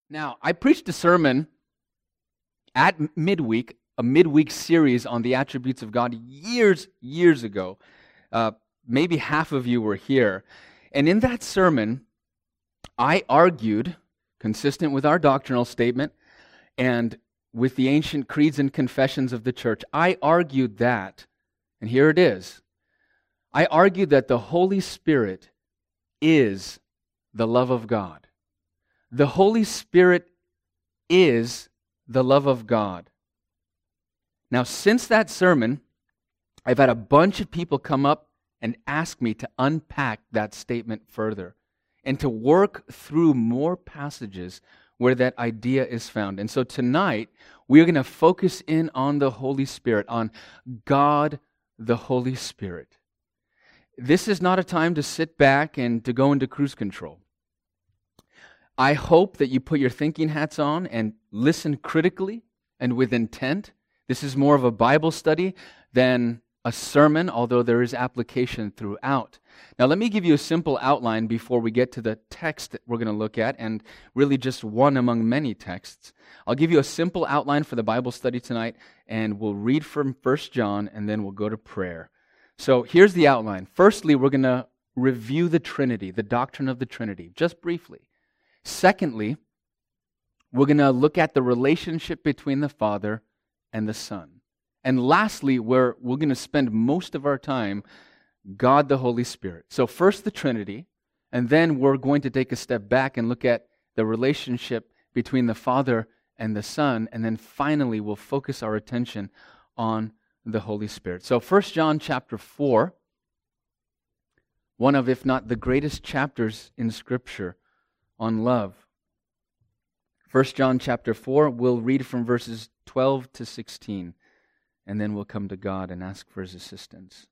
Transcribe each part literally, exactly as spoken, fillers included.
Now, I preached a sermon at midweek, a midweek series on the attributes of God years, years ago. Uh, maybe half of you were here. And in that sermon, I argued, consistent with our doctrinal statement and with the ancient creeds and confessions of the church, I argued that, and here it is, I argued that the Holy Spirit is the love of God. The Holy Spirit is the love of God. Now, since that sermon, I've had a bunch of people come up and ask me to unpack that statement further and to work through more passages where that idea is found. And so tonight, we're going to focus in on the Holy Spirit, on God the Holy Spirit. This is not a time to sit back and to go into cruise control. I hope that you put your thinking hats on and listen critically and with intent. This is more of a Bible study than a sermon, although there is application throughout. Now, let me give you a simple outline before we get to the text that we're going to look at, and really just one among many texts. I'll give you a simple outline for the Bible study tonight, and we'll read from First John, and then we'll go to prayer. So here's the outline. Firstly, we're going to review the Trinity, the doctrine of the Trinity, just briefly. Secondly, we're going to look at the relationship between the Father and the Son. And lastly, we're, we're going to spend most of our time God the Holy Spirit. So first the Trinity, and then we're going to take a step back and look at the relationship between the Father and the Son, and then finally we'll focus our attention on the Holy Spirit. So First John chapter four, one of, if not the greatest chapters in Scripture on love. First John chapter four, we'll read from verses twelve to sixteen, and then we'll come to God and ask for His assistance.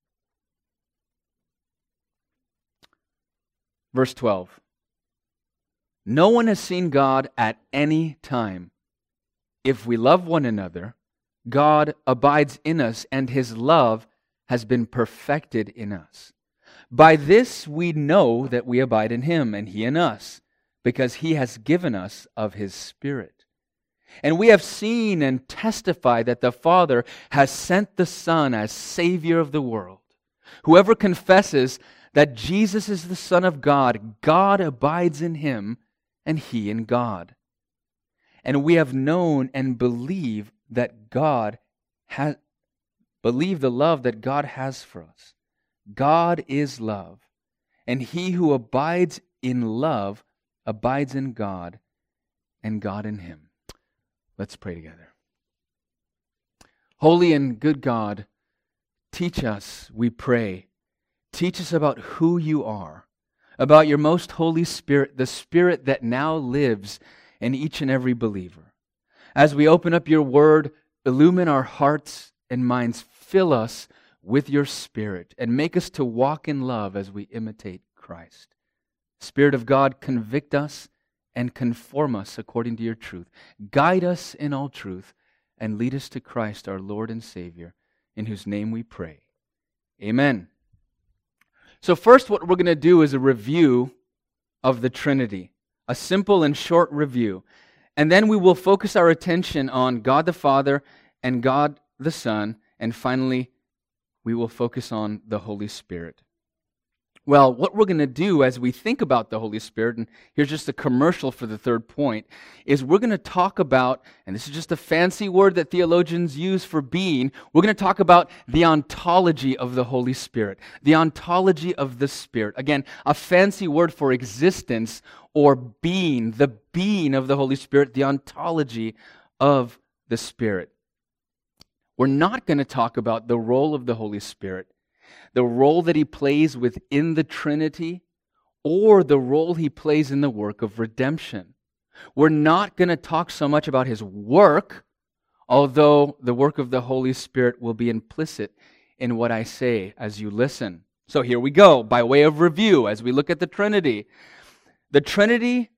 Verse twelve. No one has seen God at any time. If we love one another, God abides in us, and His love has been perfected in us. By this we know that we abide in Him, and He in us, because He has given us of His Spirit. And we have seen and testified that the Father has sent the Son as Savior of the world. Whoever confesses that Jesus is the Son of God, God abides in Him, and He in God. And we have known and believe that God has believe the love that God has for us. God is love, and he who abides in love abides in God, and God in him. Let's pray together. Holy and good God, teach us, we pray. Teach us about who you are, about your most Holy Spirit, the Spirit that now lives in each and every believer. As we open up your word, illumine our hearts and minds, fill us with your Spirit, and make us to walk in love as we imitate Christ. Spirit of God, convict us and conform us according to your truth. Guide us in all truth, and lead us to Christ, our Lord and Savior, in whose name we pray. Amen. So first, what we're going to do is a review of the Trinity, a simple and short review. And then we will focus our attention on God the Father and God the Son, and finally, we will focus on the Holy Spirit. Well, what we're going to do as we think about the Holy Spirit, and here's just a commercial for the third point, is we're going to talk about, and this is just a fancy word that theologians use for being, we're going to talk about the ontology of the Holy Spirit, the ontology of the Spirit. Again, a fancy word for existence or being, the being of the Holy Spirit, the ontology of the Spirit. We're not going to talk about the role of the Holy Spirit, the role that he plays within the Trinity, or the role he plays in the work of redemption. We're not going to talk so much about his work, although the work of the Holy Spirit will be implicit in what I say as you listen. So here we go, by way of review, as we look at the Trinity. The Trinity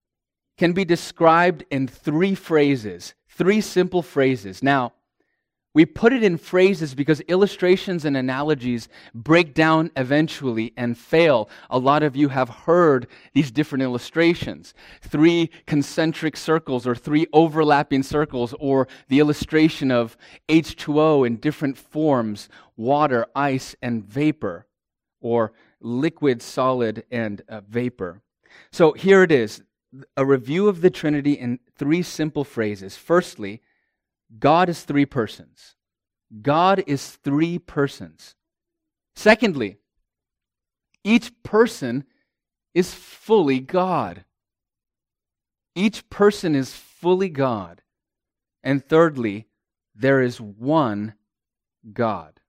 can be described in three phrases, three simple phrases. Now, We put it in phrases because illustrations and analogies break down eventually and fail. A lot of you have heard these different illustrations. Three concentric circles or three overlapping circles, or the illustration of H two O in different forms, water, ice, and vapor, or liquid, solid, and uh, vapor. So here it is, a review of the Trinity in three simple phrases. Firstly, God is three persons. God is three persons. Secondly, each person is fully God. Each person is fully God. And thirdly, there is one God.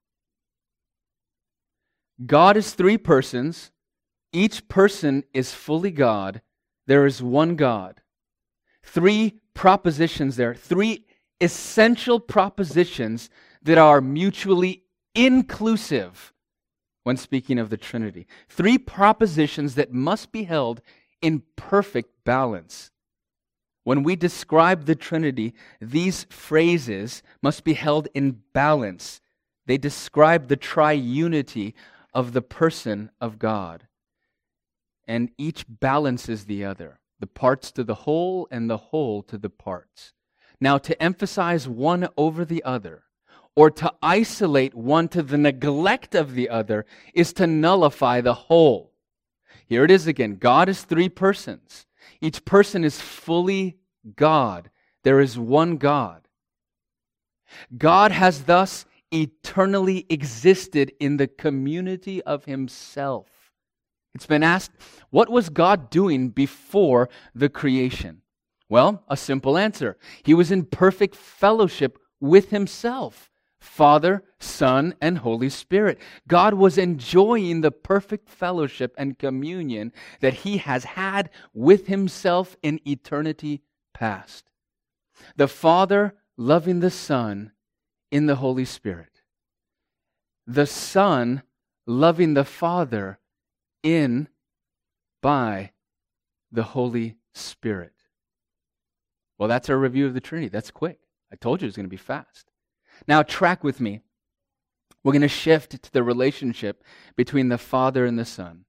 God is three persons. Each person is fully God. There is one God. Three propositions there. Three essential propositions that are mutually inclusive when speaking of the Trinity. Three propositions that must be held in perfect balance. When we describe the Trinity, these phrases must be held in balance. They describe the triunity of the person of God. And each balances the other, the parts to the whole and the whole to the parts. Now, to emphasize one over the other, or to isolate one to the neglect of the other, is to nullify the whole. Here it is again. God is three persons. Each person is fully God. There is one God. God has thus eternally existed in the community of Himself. It's been asked, what was God doing before the creation? Well, a simple answer. He was in perfect fellowship with Himself, Father, Son, and Holy Spirit. God was enjoying the perfect fellowship and communion that He has had with Himself in eternity past. The Father loving the Son in the Holy Spirit. The Son loving the Father in, by the Holy Spirit. Well, that's our review of the Trinity. That's quick. I told you it was going to be fast. Now, track with me. We're going to shift to the relationship between the Father and the Son.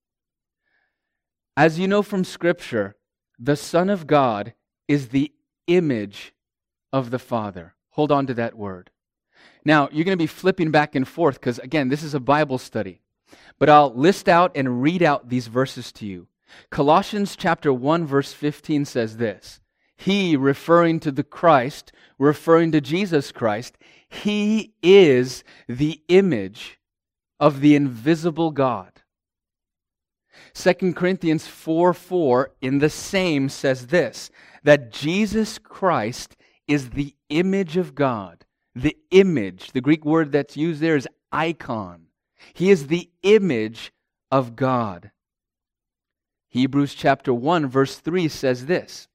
As you know from Scripture, the Son of God is the image of the Father. Hold on to that word. Now, you're going to be flipping back and forth because, again, this is a Bible study. But I'll list out and read out these verses to you. Colossians chapter one, verse fifteen says this. He, referring to the Christ, referring to Jesus Christ, He is the image of the invisible God. Second Corinthians four four in the same says this, that Jesus Christ is the image of God. The image, the Greek word that's used there is icon. He is the image of God. Hebrews chapter one, verse three says this.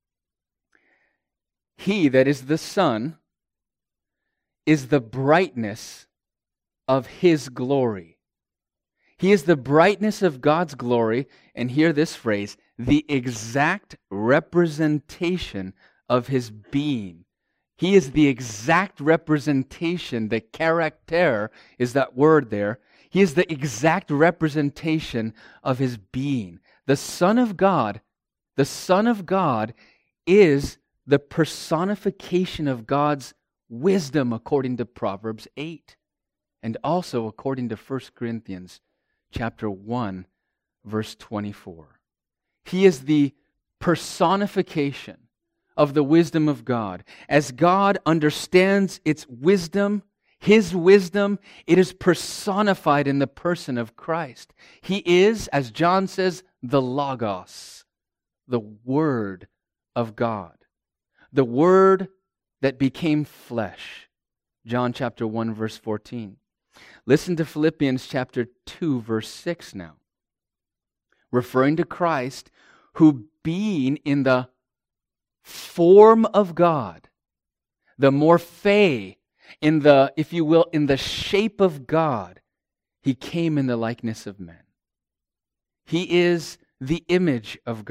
He, that is the Son, is the brightness of His glory. He is the brightness of God's glory, and hear this phrase, the exact representation of His being. He is the exact representation, the character is that word there. He is the exact representation of His being. The Son of God, the Son of God is the personification of God's wisdom according to Proverbs eight, and also according to First Corinthians chapter one, verse twenty-four. He is the personification of the wisdom of God. As God understands its wisdom, His wisdom, it is personified in the person of Christ. He is, as John says, the Logos, the Word of God. The Word that became flesh. John chapter one, verse fourteen. Listen to Philippians chapter two, verse six now. Referring to Christ, who being in the form of God, the morphe, in the, if you will, in the shape of God, He came in the likeness of men. He is the image of God.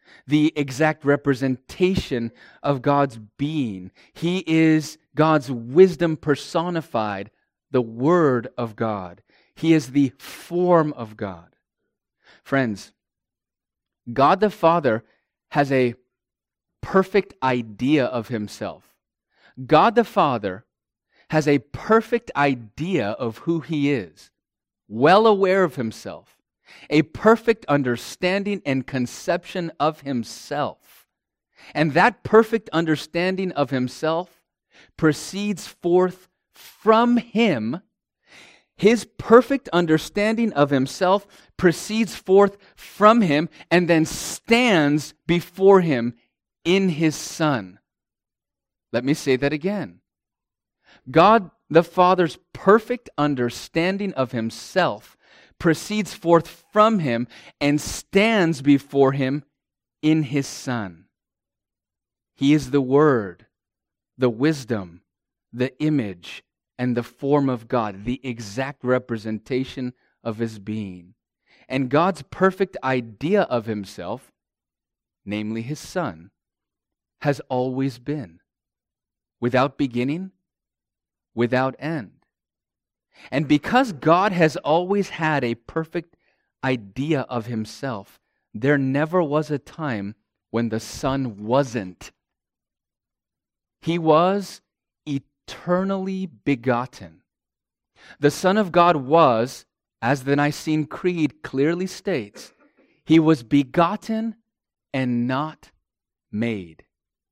the exact representation of God's being. He is God's wisdom personified, the Word of God. He is the form of God. Friends, God the Father has a perfect idea of Himself. God the Father has a perfect idea of who He is, well aware of Himself, a perfect understanding and conception of Himself. And that perfect understanding of Himself proceeds forth from Him. His perfect understanding of Himself proceeds forth from Him and then stands before Him in His Son. Let me say that again. God the Father's perfect understanding of Himself proceeds forth from Him and stands before Him in His Son. He is the Word, the wisdom, the image, and the form of God, the exact representation of His being. And God's perfect idea of Himself, namely His Son, has always been without beginning, without end. And because God has always had a perfect idea of Himself, there never was a time when the Son wasn't. He was eternally begotten. The Son of God was, as the Nicene Creed clearly states, He was begotten and not made,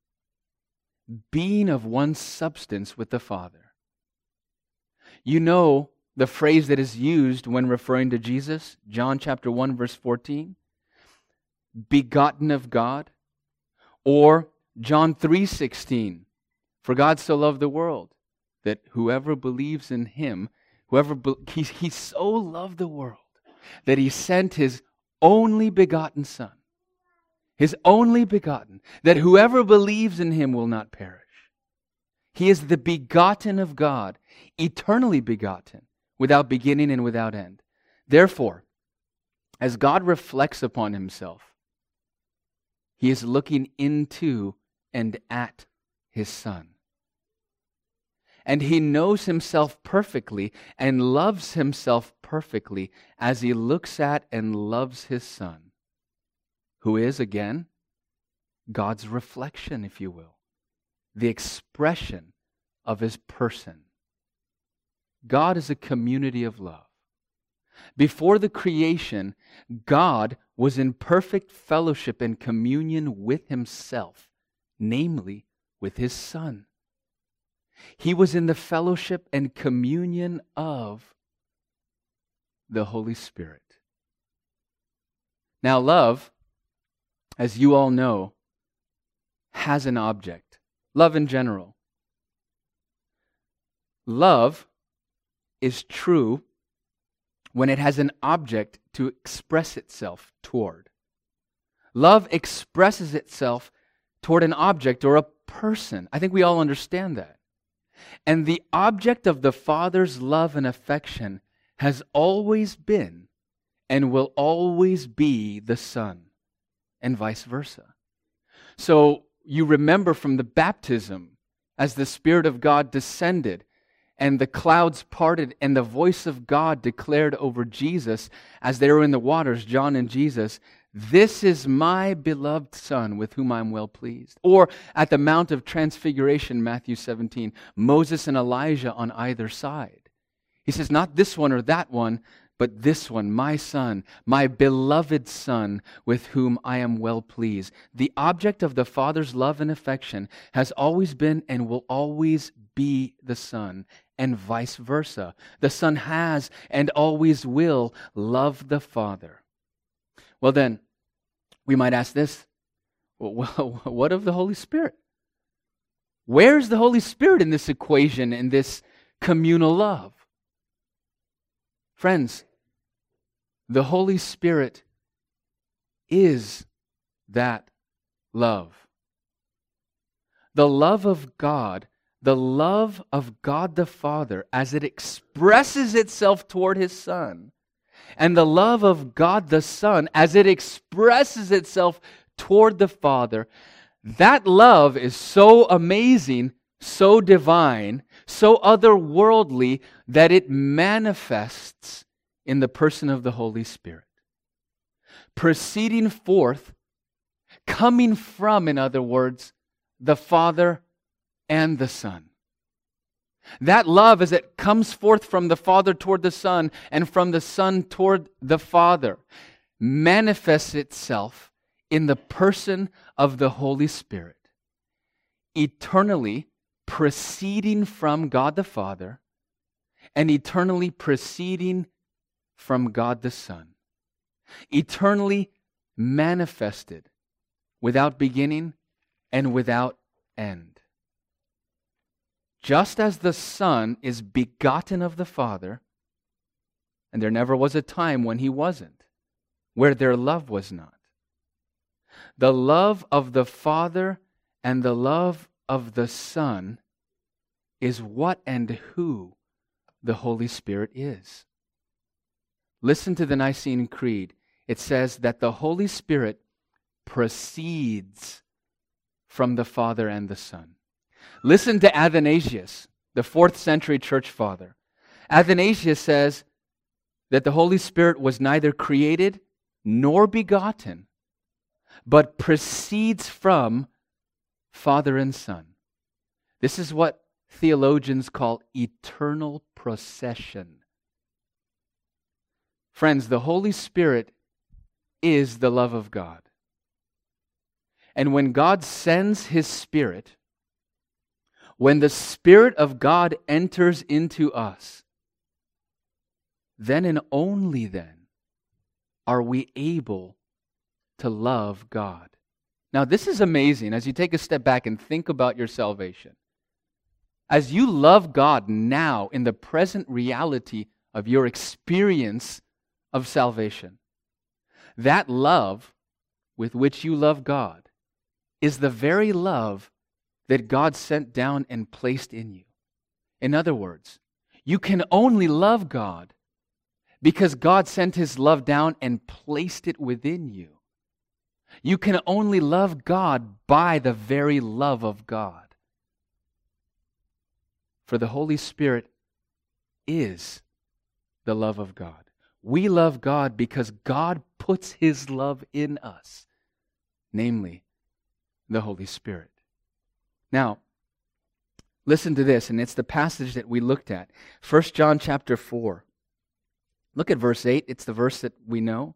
being of one substance with the Father. You know the phrase that is used when referring to Jesus, John chapter one, verse fourteen, begotten of God, or John three sixteen, for God so loved the world that whoever believes in Him, whoever be, he, he so loved the world that He sent His only begotten Son, His only begotten, that whoever believes in Him will not perish. He is the begotten of God, eternally begotten, without beginning and without end. Therefore, as God reflects upon Himself, He is looking into and at His Son. And He knows Himself perfectly and loves Himself perfectly as He looks at and loves His Son, who is, again, God's reflection, if you will, the expression of His person. God is a community of love. Before the creation, God was in perfect fellowship and communion with Himself, namely with His Son. He was in the fellowship and communion of the Holy Spirit. Now, love, as you all know, has an object. Love in general. Love is true when it has an object to express itself toward. Love expresses itself toward an object or a person. I think we all understand that. And the object of the Father's love and affection has always been and will always be the Son, and vice versa. So you remember from the baptism, as the Spirit of God descended and the clouds parted and the voice of God declared over Jesus as they were in the waters, John and Jesus, "This is my beloved Son with whom I am well pleased." Or at the Mount of Transfiguration, Matthew seventeen, Moses and Elijah on either side. He says, not this one or that one, but this one, my Son, my beloved Son, with whom I am well pleased. The object of the Father's love and affection has always been and will always be the Son, and vice versa. The Son has and always will love the Father. Well then, we might ask this, well, what of the Holy Spirit? Where's the Holy Spirit in this equation, in this communal love? Friends, the Holy Spirit is that love. The love of God, the love of God the Father as it expresses itself toward His Son, and the love of God the Son as it expresses itself toward the Father, that love is so amazing, so divine, so otherworldly that it manifests in the person of the Holy Spirit. Proceeding forth, coming from, in other words, the Father and the Son. That love, as it comes forth from the Father toward the Son and from the Son toward the Father, manifests itself in the person of the Holy Spirit, eternally proceeding from God the Father and eternally proceeding from God the Son, eternally manifested without beginning and without end. Just as the Son is begotten of the Father, and there never was a time when He wasn't, where their love was not. The love of the Father and the love of the Son is what and who the Holy Spirit is. Listen to the Nicene Creed. It says that the Holy Spirit proceeds from the Father and the Son. Listen to Athanasius, the fourth century church father. Athanasius says that the Holy Spirit was neither created nor begotten, but proceeds from Father and Son. This is what theologians call eternal procession. Friends, the Holy Spirit is the love of God. And when God sends His Spirit, when the Spirit of God enters into us, then and only then are we able to love God. Now, this is amazing as you take a step back and think about your salvation. As you love God now in the present reality of your experience of salvation, that love with which you love God is the very love that God sent down and placed in you. In other words, you can only love God because God sent His love down and placed it within you. You can only love God by the very love of God. For the Holy Spirit is the love of God. We love God because God puts His love in us, namely the Holy Spirit. Now, listen to this, and it's the passage that we looked at. First John chapter four. Look at verse eight. It's the verse that we know.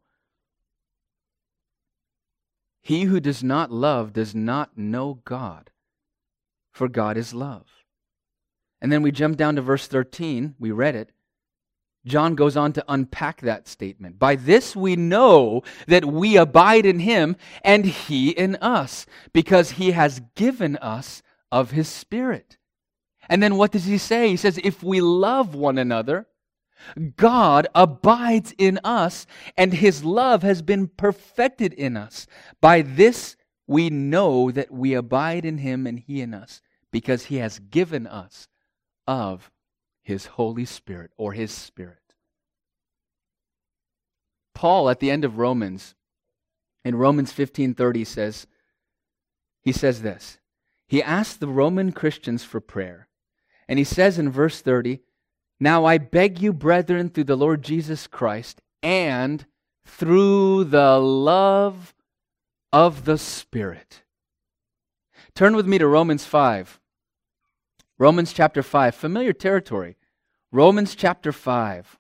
He who does not love does not know God, for God is love. And then we jump down to verse thirteen. We read it. John goes on to unpack that statement. By this we know that we abide in Him and He in us, because He has given us of His Spirit. And then what does He say? He says, if we love one another, God abides in us, and His love has been perfected in us. By this we know that we abide in Him and He in us, because He has given us of His Holy Spirit, or His Spirit. Paul, at the end of Romans, in Romans fifteen thirty, says, he says this. He asked the Roman Christians for prayer. And he says in verse thirty, now I beg you, brethren, through the Lord Jesus Christ, and through the love of the Spirit. Turn with me to Romans five. Romans chapter five, familiar territory. Romans chapter five.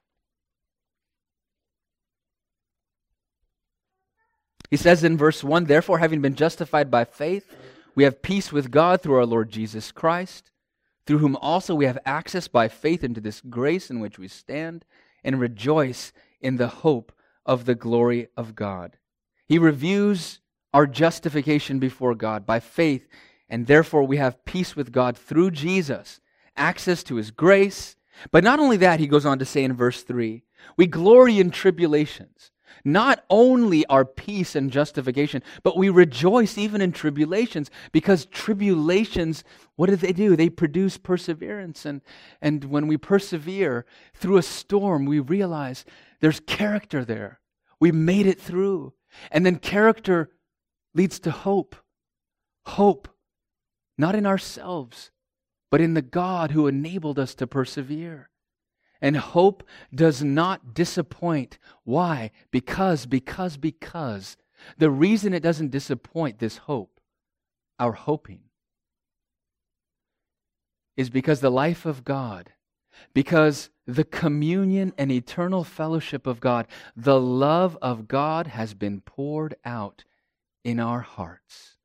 He says in verse one, therefore, having been justified by faith, we have peace with God through our Lord Jesus Christ, through whom also we have access by faith into this grace in which we stand, and rejoice in the hope of the glory of God. He reviews our justification before God by faith, and therefore we have peace with God through Jesus, access to His grace. But not only that, he goes on to say in verse three, we glory in tribulations. Not only our peace and justification, but we rejoice even in tribulations, because tribulations, what do they do? They produce perseverance. And, and when we persevere through a storm, we realize there's character there. We made it through. And then character leads to hope. Hope, not in ourselves, but in the God who enabled us to persevere. And hope does not disappoint. Why? Because, because, because. The reason it doesn't disappoint, this hope, our hoping, is because the life of God, because the communion and eternal fellowship of God, the love of God has been poured out in our hearts.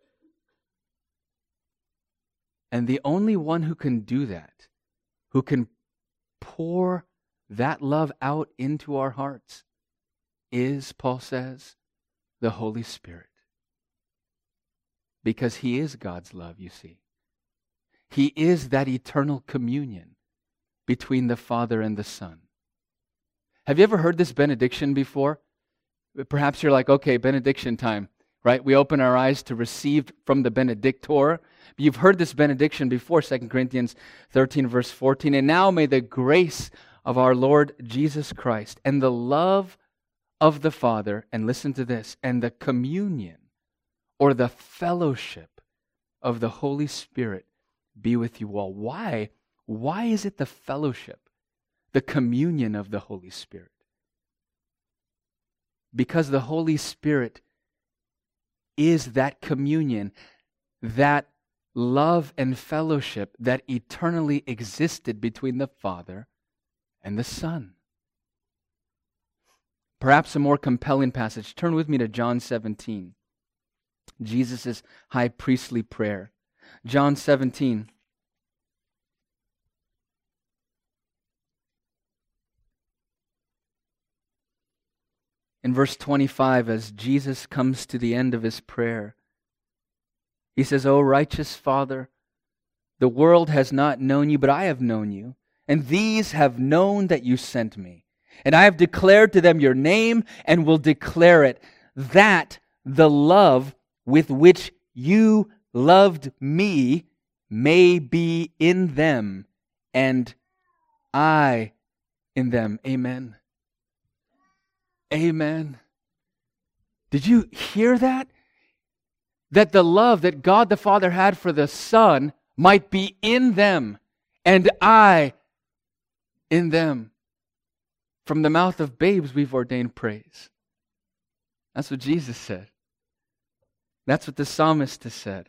And the only one who can do that, who can pour that love out into our hearts, is, Paul says, the Holy Spirit. Because He is God's love, you see. He is that eternal communion between the Father and the Son. Have you ever heard this benediction before? Perhaps you're like, okay, benediction time, right? We open our eyes to receive from the benedictor. You've heard this benediction before, Second Corinthians thirteen, verse fourteen. And now may the grace of our Lord Jesus Christ and the love of the Father, and listen to this, and the communion or the fellowship of the Holy Spirit be with you all. Why? Why is it the fellowship, the communion of the Holy Spirit? Because the Holy Spirit is that communion, that love and fellowship that eternally existed between the Father and the Son. Perhaps a more compelling passage. Turn with me to John seventeen. Jesus' high priestly prayer. John seventeen. In verse twenty-five, as Jesus comes to the end of His prayer, He says, O righteous Father, the world has not known you, but I have known you, and these have known that you sent me. And I have declared to them your name and will declare it, that the love with which you loved me may be in them, and I in them. Amen. Amen. Did you hear that? That the love that God the Father had for the Son might be in them, and I in them. From the mouth of babes we've ordained praise. That's what Jesus said. That's what the psalmist has said.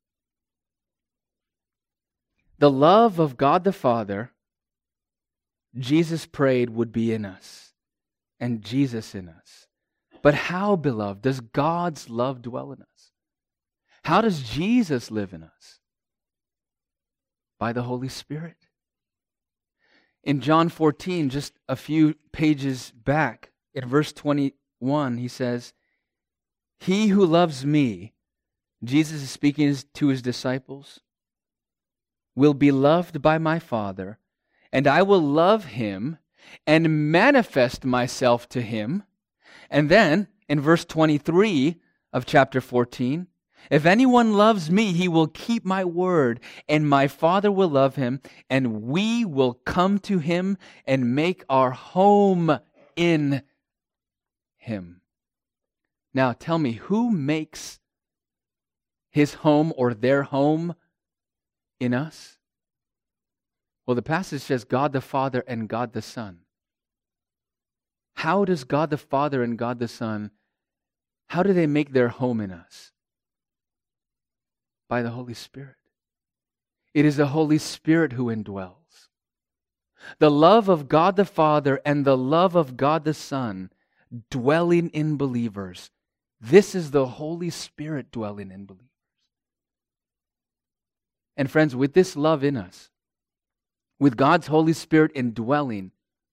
The love of God the Father, Jesus prayed, would be in us, and Jesus in us. But how, beloved, does God's love dwell in us? How does Jesus live in us? By the Holy Spirit. In John fourteen, just a few pages back, in verse twenty-one, He says, He who loves me, Jesus is speaking to His disciples, will be loved by my Father, and I will love him and manifest myself to him. And then, in verse twenty-three of chapter fourteen, if anyone loves me, he will keep my word, and my Father will love him, and we will come to him and make our home in him. Now tell me, who makes his home or their home in us? Well, the passage says God the Father and God the Son. How does God the Father and God the Son, how do they make their home in us? By the Holy Spirit. It is the Holy Spirit who indwells. The love of God the Father and the love of God the Son dwelling in believers. This is the Holy Spirit dwelling in believers. And friends, with this love in us, with God's Holy Spirit indwelling,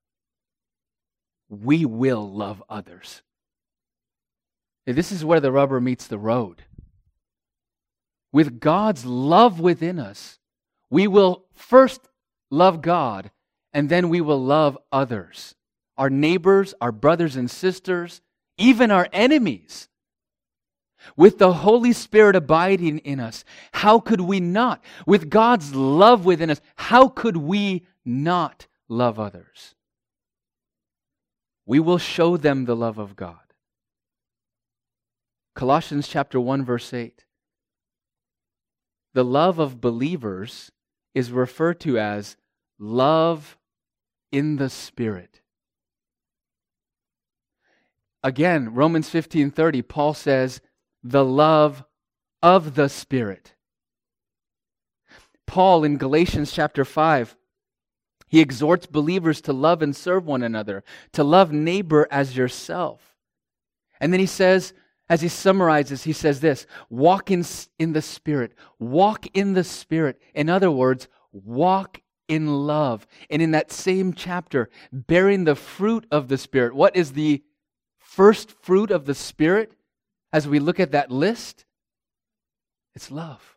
we will love others. This is where the rubber meets the road. With God's love within us, we will first love God, and then we will love others. Our neighbors, our brothers and sisters, even our enemies. With the Holy Spirit abiding in us, how could we not? With God's love within us, how could we not love others? We will show them the love of God. Colossians chapter one, verse eight. The love of believers is referred to as love in the Spirit. Again, Romans fifteen thirty, Paul says, the love of the Spirit. Paul in Galatians chapter five, he exhorts believers to love and serve one another, to love neighbor as yourself. And then he says, as he summarizes, he says this, walk in, in the Spirit. Walk in the Spirit. In other words, walk in love. And in that same chapter, bearing the fruit of the Spirit. What is the first fruit of the Spirit as we look at that list? It's love.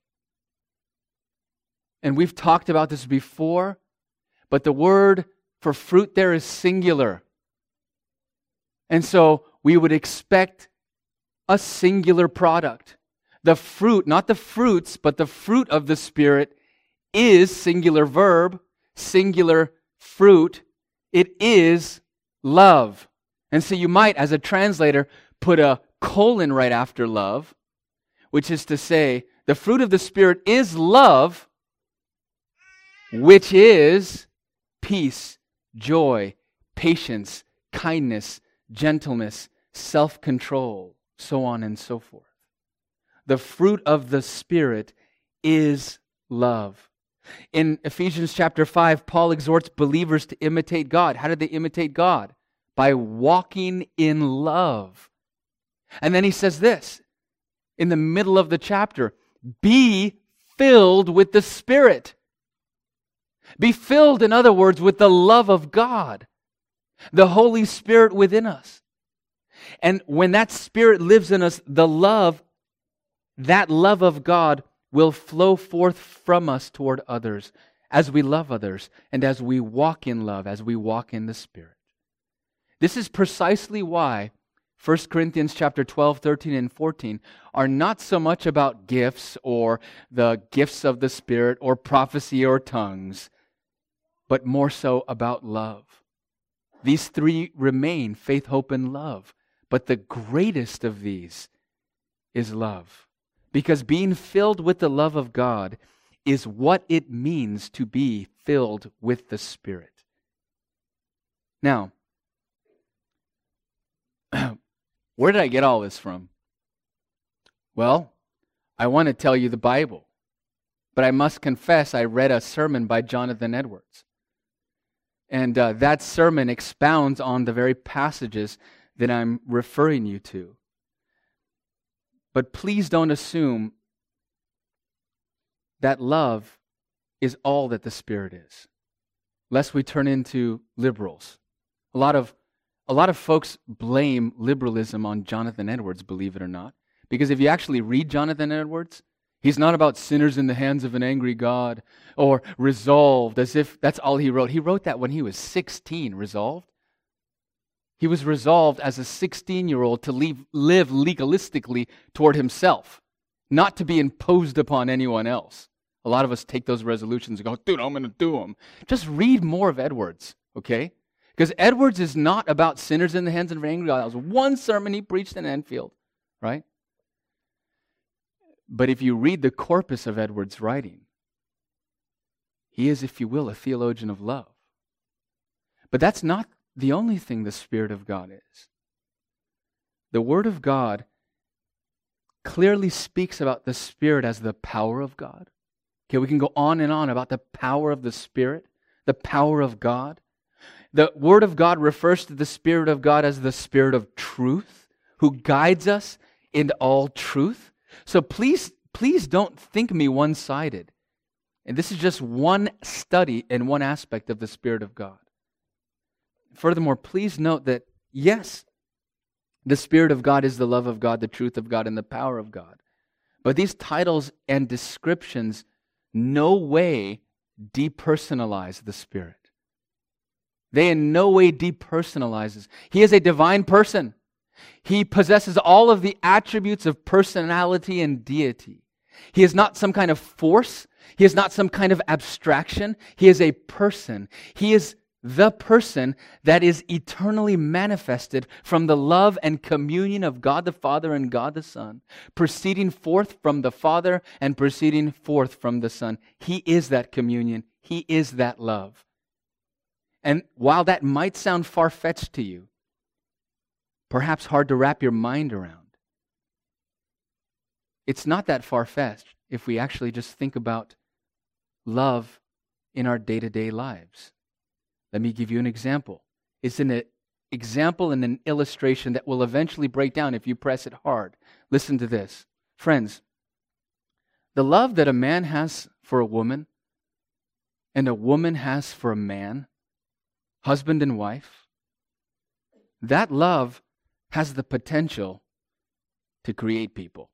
And we've talked about this before, but the word for fruit there is singular. And so we would expect a singular product. The fruit, not the fruits, but the fruit of the Spirit is singular verb, singular fruit. It is love. And so you might, as a translator, put a colon right after love, which is to say, the fruit of the Spirit is love, which is peace, joy, patience, kindness, gentleness, self-control, so on and so forth. The fruit of the Spirit is love. In Ephesians chapter five, Paul exhorts believers to imitate God. How did they imitate God? By walking in love. And then he says this, in the middle of the chapter, be filled with the Spirit. Be filled, in other words, with the love of God, the Holy Spirit within us. And when that Spirit lives in us, the love, that love of God will flow forth from us toward others as we love others and as we walk in love, as we walk in the Spirit. This is precisely why First Corinthians chapter twelve, thirteen, and fourteen are not so much about gifts or the gifts of the Spirit or prophecy or tongues, but more so about love. These three remain, faith, hope, and love. But the greatest of these is love. Because being filled with the love of God is what it means to be filled with the Spirit. Now, where did I get all this from? Well, I want to tell you the Bible. But I must confess, I read a sermon by Jonathan Edwards. And uh, that sermon expounds on the very passages that I'm referring you to. But please don't assume that love is all that the Spirit is, lest we turn into liberals. A lot of a lot of folks blame liberalism on Jonathan Edwards, believe it or not, because if you actually read Jonathan Edwards, he's not about sinners in the hands of an angry God or resolved, as if that's all he wrote. He wrote that when he was sixteen, resolved. He was resolved as a sixteen-year-old to leave, live legalistically toward himself, not to be imposed upon anyone else. A lot of us take those resolutions and go, dude, I'm going to do them. Just read more of Edwards, okay? Because Edwards is not about sinners in the hands of an angry God. That was one sermon he preached in Enfield, right? But if you read the corpus of Edwards' writing, he is, if you will, a theologian of love. But that's not the only thing the Spirit of God is. The Word of God clearly speaks about the Spirit as the power of God. Okay, we can go on and on about the power of the Spirit, the power of God. The Word of God refers to the Spirit of God as the Spirit of truth, who guides us into all truth. So please, please don't think me one-sided. And this is just one study and one aspect of the Spirit of God. Furthermore, please note that, yes, the Spirit of God is the love of God, the truth of God, and the power of God. But these titles and descriptions no way depersonalize the Spirit. They in no way depersonalizes. He is a divine person. He possesses all of the attributes of personality and deity. He is not some kind of force. He is not some kind of abstraction. He is a person. He is the person that is eternally manifested from the love and communion of God the Father and God the Son, proceeding forth from the Father and proceeding forth from the Son. He is that communion. He is that love. And while that might sound far-fetched to you, perhaps hard to wrap your mind around, it's not that far-fetched if we actually just think about love in our day-to-day lives. Let me give you an example. It's an example and an illustration that will eventually break down if you press it hard. Listen to this. Friends, the love that a man has for a woman and a woman has for a man, husband and wife, that love has the potential to create people.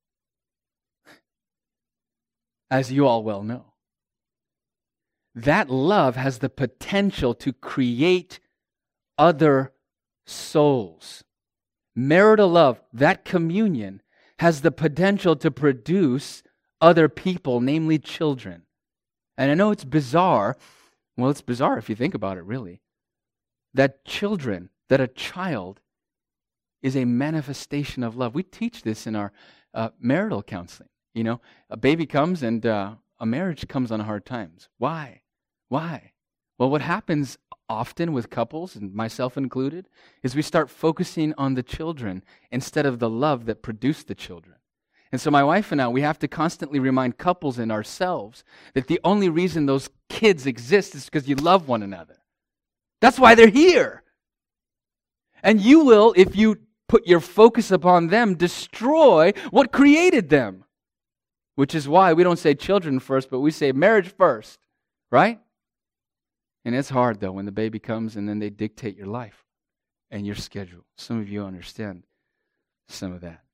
As you all well know. That love has the potential to create other souls. Marital love, that communion, has the potential to produce other people, namely children. And I know it's bizarre. Well, it's bizarre if you think about it, really. That children, that a child is a manifestation of love. We teach this in our uh, marital counseling. You know, a baby comes and uh, a marriage comes on hard times. Why? Why? Well, what happens often with couples, and myself included, is we start focusing on the children instead of the love that produced the children. And so my wife and I, we have to constantly remind couples and ourselves that the only reason those kids exist is because you love one another. That's why they're here. And you will, if you put your focus upon them, destroy what created them. Which is why we don't say children first, but we say marriage first, right? And it's hard, though, when the baby comes and then they dictate your life and your schedule. Some of you understand some of that.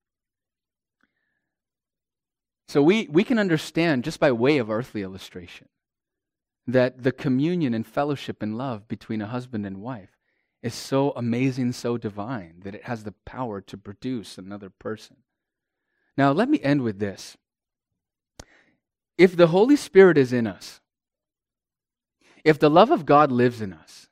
So we, we can understand, just by way of earthly illustration, that the communion and fellowship and love between a husband and wife is so amazing, so divine, that it has the power to produce another person. Now, let me end with this. If the Holy Spirit is in us, if the love of God lives in us,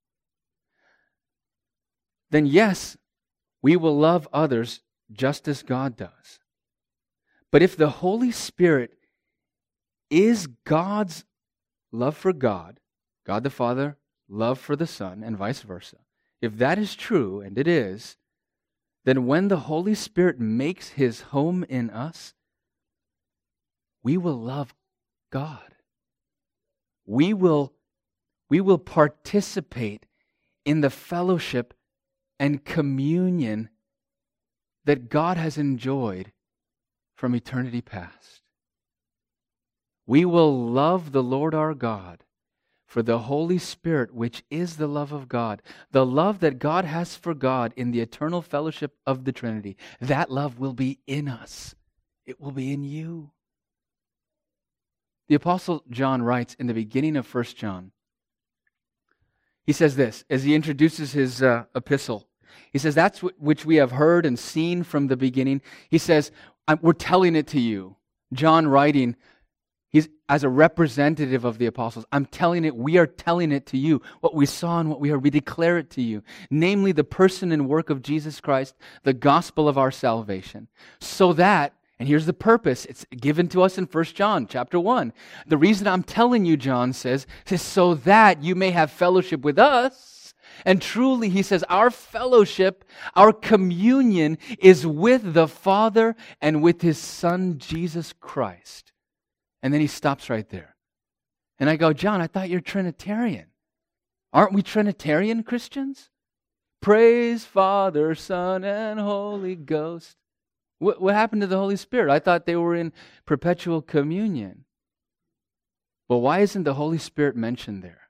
then yes, we will love others just as God does. But if the Holy Spirit is God's love for God, God the Father, love for the Son, and vice versa, if that is true, and it is, then when the Holy Spirit makes His home in us, we will love God. We will, we will participate in the fellowship and communion that God has enjoyed from eternity past. We will love the Lord our God for the Holy Spirit, which is the love of God, the love that God has for God in the eternal fellowship of the Trinity. That love will be in us. It will be in you. The Apostle John writes in the beginning of First John, he says this, as he introduces his uh, epistle. He says, that's w- which we have heard and seen from the beginning. He says, we're telling it to you. John writing, he's as a representative of the apostles. I'm telling it, we are telling it to you. What we saw and what we heard, we declare it to you. Namely, the person and work of Jesus Christ, the gospel of our salvation. So that, and here's the purpose, it's given to us in First John chapter one. The reason I'm telling you, John says, is so that you may have fellowship with us. And truly, he says, our fellowship, our communion is with the Father and with His Son, Jesus Christ. And then he stops right there. And I go, John, I thought you're Trinitarian. Aren't we Trinitarian Christians? Praise Father, Son, and Holy Ghost. What, what happened to the Holy Spirit? I thought they were in perpetual communion. Well, why isn't the Holy Spirit mentioned there?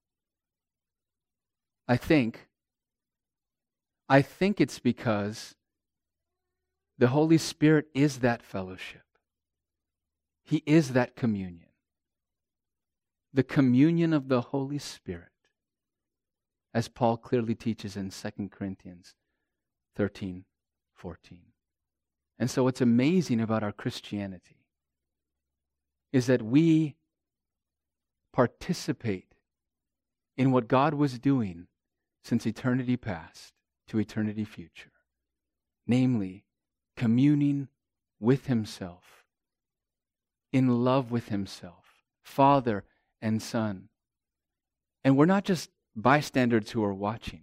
I think, I think it's because the Holy Spirit is that fellowship. He is that communion. The communion of the Holy Spirit, as Paul clearly teaches in Second Corinthians thirteen, fourteen. And so what's amazing about our Christianity is that we participate in what God was doing since eternity past to eternity future, namely communing with himself, in love with himself, Father and Son. And we're not just bystanders who are watching,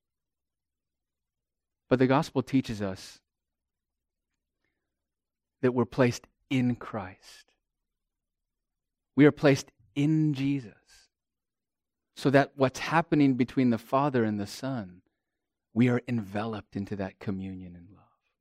but the gospel teaches us that we're placed in Christ. We are placed in Jesus, so that what's happening between the Father and the Son, we are enveloped into that communion and love.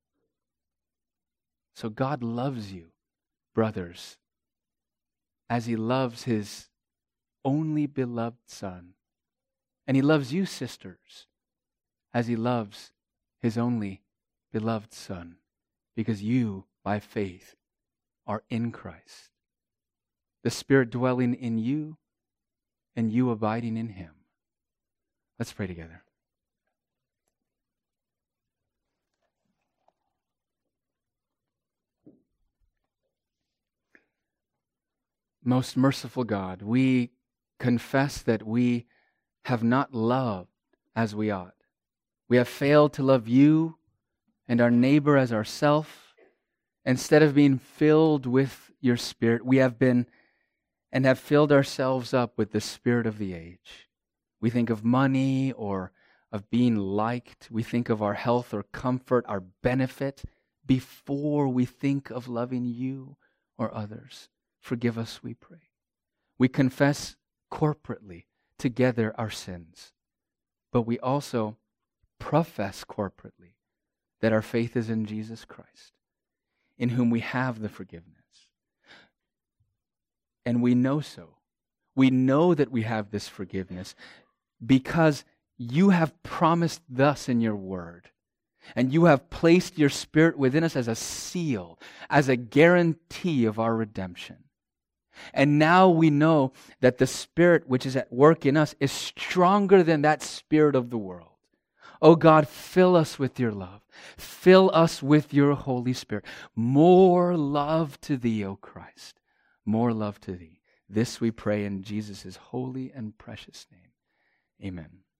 So God loves you, brothers, as he loves his only beloved Son. And he loves you, sisters, as he loves his only beloved Son, because you, by faith, are in Christ. The Spirit dwelling in you and you abiding in him. Let's pray together. Most merciful God, we confess that we have not loved as we ought. We have failed to love you and our neighbor as ourself. Instead of being filled with your Spirit, we have been and have filled ourselves up with the spirit of the age. We think of money or of being liked. We think of our health or comfort, our benefit, before we think of loving you or others. Forgive us, we pray. We confess corporately together our sins, but we also profess corporately that our faith is in Jesus Christ, in whom we have the forgiveness. And we know so. We know that we have this forgiveness because you have promised thus in your word. And you have placed your Spirit within us as a seal, as a guarantee of our redemption. And now we know that the Spirit which is at work in us is stronger than that spirit of the world. Oh God, fill us with your love. Fill us with your Holy Spirit. More love to thee, O Christ. More love to thee. This we pray in Jesus' holy and precious name. Amen.